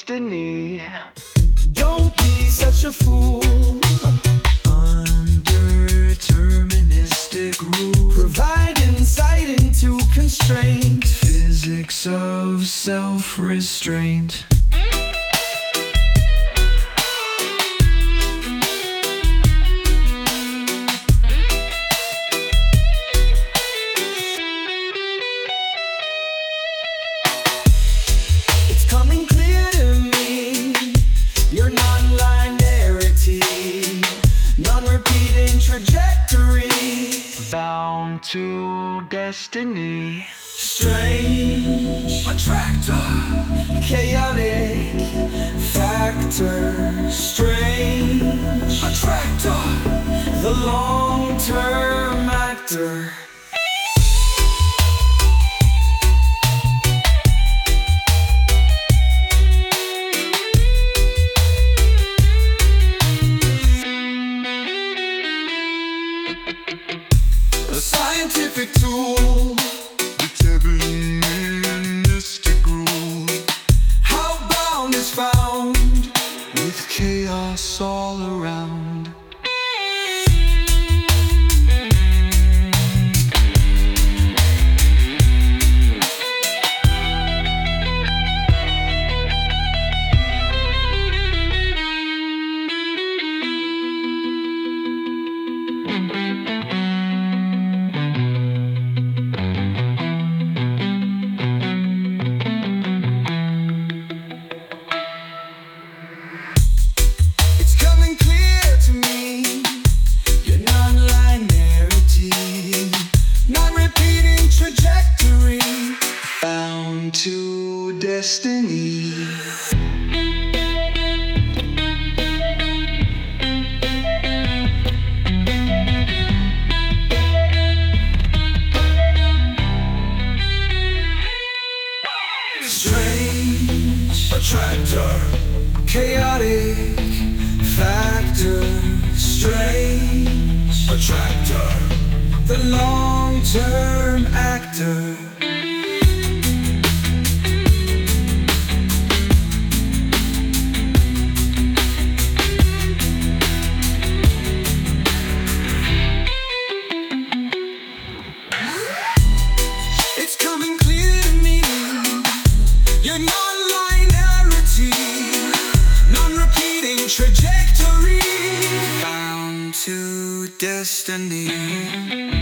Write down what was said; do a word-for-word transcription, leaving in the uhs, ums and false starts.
destiny. Don't be such a fool. Under deterministic rule, Provide insight into constraint. physics of self-restraint. It's coming clear to me, your non-linearity, non-repeating trajectory. Bound to destiny. Strange, Attractor, chaotic factor. Strange, attractor, the long-term actor. A scientific tool, deterministic rule, how bound is found. with chaos all around. It's coming clear to me, your non-linearity, non-repeating trajectory. Bound to destiny. Strange, Attractor, chaotic factor. Strange, attractor, the long-term actor. It's coming clear to me, your non-linearity, non-repeating trajectory. bound to destiny.